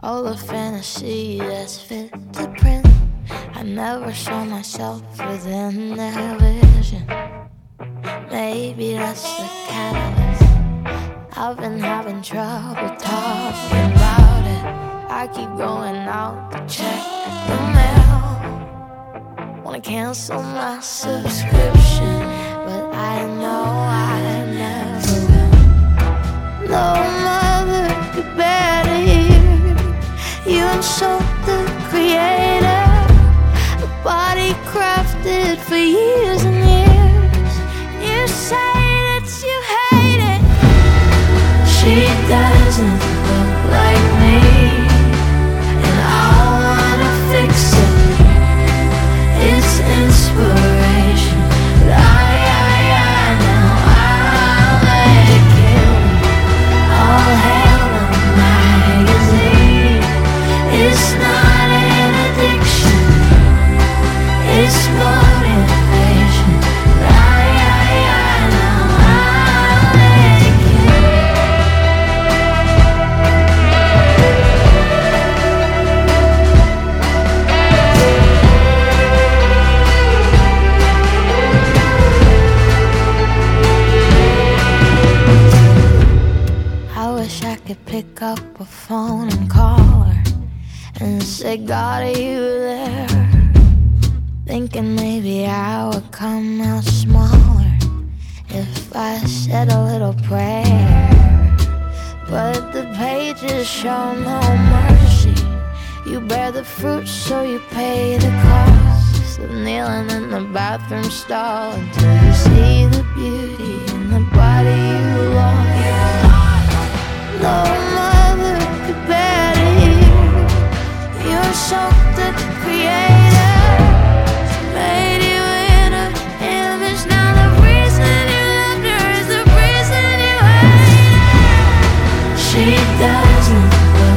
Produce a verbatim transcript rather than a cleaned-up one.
all the fantasy that's fit to print. I never saw myself within their vision. Maybe that's the catalyst. I've been having trouble talking about it. I keep going out to check the mail. Wanna cancel my subscription, but I know I never will. No, mother, you better hear. You insult the creator, a body crafted for years and years. You say that you hate it. She doesn't look like me, and I wanna fix it. It's inspiration, but I, I, I know I'll let it kill me. All hail the magazine. It's not an addiction, it's motivation, but I, I, I know I'll let it kill me. I wish I could pick up a phone and call her and say, God, are you there? Thinking maybe I would come out smaller if I said a little prayer. But the pages show no mercy. You bear the fruit, so you pay the cost of kneeling in the bathroom stall until you see the beauty in the body you lost. No, mother, you better hear. You insult the creator, she made you in her image. Now the reason you loved her is the reason you hate her. She doesn't